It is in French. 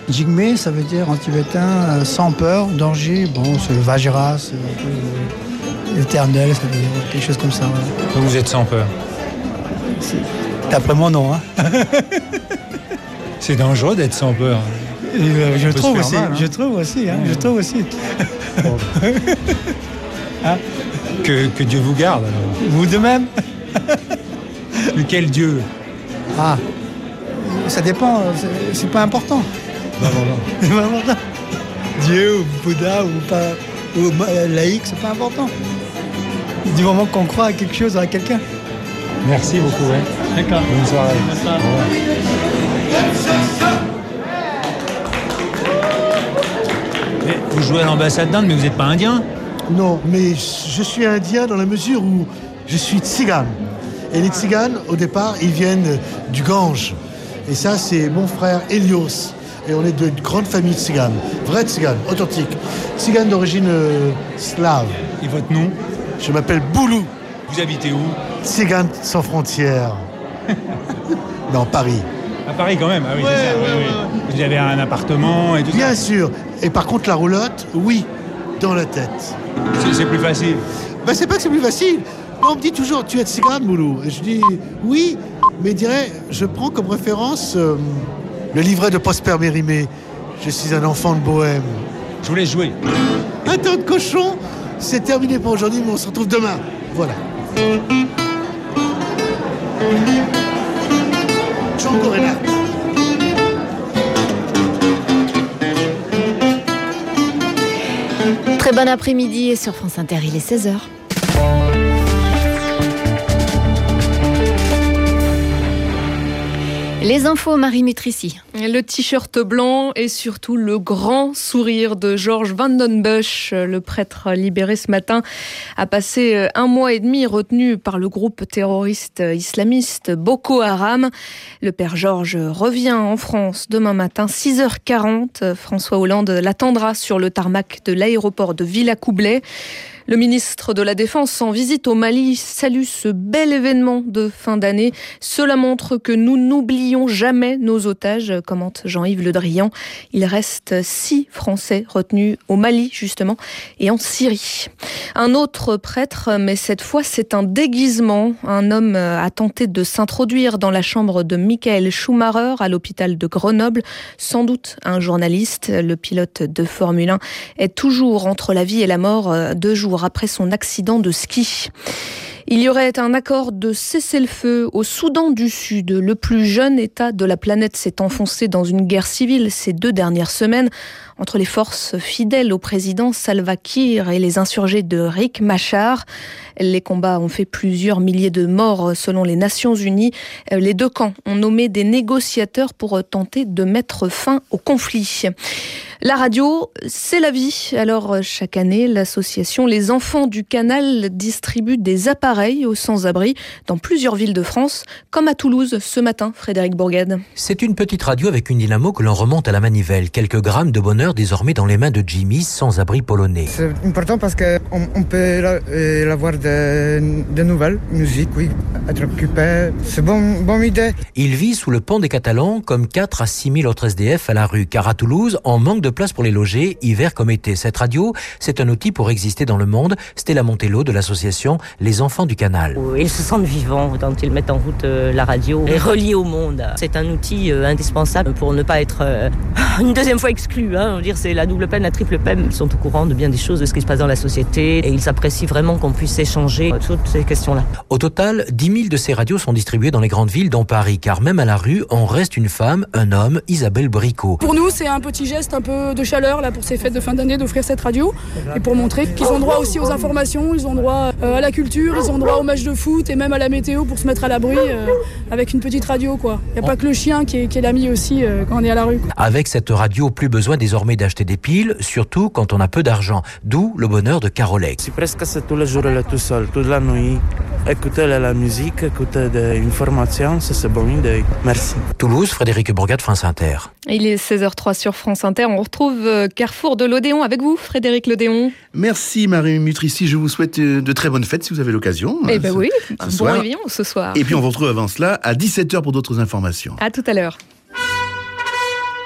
Jigme, ça veut dire en tibétain sans peur, danger. Bon, c'est le Vajra, c'est un peu l'éternel, ça veut dire quelque chose comme ça. Voilà. Donc vous êtes sans peur. D'après mon nom, hein. C'est dangereux d'être sans peur. Je trouve aussi. Mal, hein. Je trouve aussi. Hein, je trouve aussi. Hein? Que Dieu vous garde. Alors. Vous de même. Mais quel Dieu? Ah, ça dépend. C'est pas important. C'est pas important. Dieu ou Bouddha ou pas ou laïque, c'est pas important. Du moment qu'on croit à quelque chose, à quelqu'un. Merci beaucoup. Ouais. D'accord. Bonne soirée. Mais vous jouez à l'ambassade d'Inde, mais vous n'êtes pas indien? Non, mais je suis indien dans la mesure où je suis tzigane. Et les tziganes, au départ, ils viennent du Gange. Et ça, c'est mon frère Elios. Et on est de grande famille tzigane. Vraie tzigane, authentique. Tzigane d'origine slave. Et votre nom? Je m'appelle Boulou. Vous habitez où? Tzigane sans frontières. Dans Paris. À Paris quand même, ah oui, ouais, c'est ça. Oui. Vous avez un appartement et tout ça? Bien sûr. Et par contre, la roulotte, oui, dans la tête. C'est plus facile. Ben, c'est pas que c'est plus facile. On me dit toujours, tu es tzigane, Boulou. Et je dis, oui, mais je prends comme référence le livret de Prosper Mérimée. Je suis un enfant de Bohème. Je vous laisse jouer. Un temps de cochon, c'est terminé pour aujourd'hui, mais on se retrouve demain. Voilà. Django Reinhardt. Très bon après-midi et sur France Inter, il est 16h. Les infos, Marie Mutrici. Le t-shirt blanc et surtout le grand sourire de George Vandenbusch, le prêtre libéré ce matin, a passé 1 mois et demi retenu par le groupe terroriste islamiste Boko Haram. Le père Georges revient en France demain matin, 6h40. François Hollande l'attendra sur le tarmac de l'aéroport de Villacoublay. Le ministre de la Défense en visite au Mali salue ce bel événement de fin d'année. Cela montre que nous n'oublions jamais nos otages, commente Jean-Yves Le Drian. Il reste 6 Français retenus au Mali, justement, et en Syrie. Un autre prêtre, mais cette fois c'est un déguisement. Un homme a tenté de s'introduire dans la chambre de Michael Schumacher à l'hôpital de Grenoble. Sans doute un journaliste. Le pilote de Formule 1 est toujours entre la vie et la mort 2 jours après son accident de ski. Il y aurait un accord de cessez-le-feu au Soudan du Sud. Le plus jeune État de la planète s'est enfoncé dans une guerre civile ces 2 dernières semaines entre les forces fidèles au président Salva Kiir et les insurgés de Riek Machar. Les combats ont fait plusieurs milliers de morts selon les Nations Unies. Les 2 camps ont nommé des négociateurs pour tenter de mettre fin au conflit. La radio, c'est la vie. Alors, chaque année, l'association Les Enfants du Canal distribue des appareils aux sans-abri dans plusieurs villes de France, comme à Toulouse ce matin, Frédéric Bourgade. C'est une petite radio avec une dynamo que l'on remonte à la manivelle. Quelques grammes de bonheur désormais dans les mains de Jimmy, sans-abri polonais. C'est important parce qu'on peut avoir de nouvelles musiques, oui, être occupé. C'est bonne idée. Il vit sous le pont des Catalans comme 4 à 6 000 autres SDF à la rue, car à Toulouse, on manque de place pour les loger, hiver comme été. Cette radio, c'est un outil pour exister dans le monde. Stella Montello de l'association Les Enfants du Canal. Ils se sentent vivants quand ils mettent en route la radio et reliés au monde. C'est un outil indispensable pour ne pas être une deuxième fois exclu. Je veux dire, c'est la double peine, la triple peine. Ils sont au courant de bien des choses, de ce qui se passe dans la société et ils apprécient vraiment qu'on puisse échanger toutes ces questions-là. Au total, 10 000 de ces radios sont distribuées dans les grandes villes, dont Paris, car même à la rue, on reste une femme, un homme, Isabelle Bricot. Pour nous, c'est un petit geste un peu de chaleur là pour ces fêtes de fin d'année d'offrir cette radio et pour montrer qu'ils ont droit aussi aux informations, ils ont droit à la culture, ils ont droit aux matchs de foot et même à la météo pour se mettre à l'abri avec une petite radio quoi. Il n'y a pas que le chien qui est l'ami aussi quand on est à la rue. Avec cette radio, plus besoin désormais d'acheter des piles, surtout quand on a peu d'argent. D'où le bonheur de Carolex. Je suis presque tous les jours là tout seul, toute la nuit. Écouter la musique, écouter des informations, c'est bon idée. Merci. Toulouse, Frédéric Bourgade, France Inter. Il est 16h03 sur France Inter. On retrouve Carrefour de l'Odéon avec vous, Frédéric L'Odéon. Merci Marie Mutrici. Je vous souhaite de très bonnes fêtes si vous avez l'occasion. Eh ben oui, un bon réveillon ce soir. Et puis on vous retrouve avant cela à 17h pour d'autres informations. À tout à l'heure.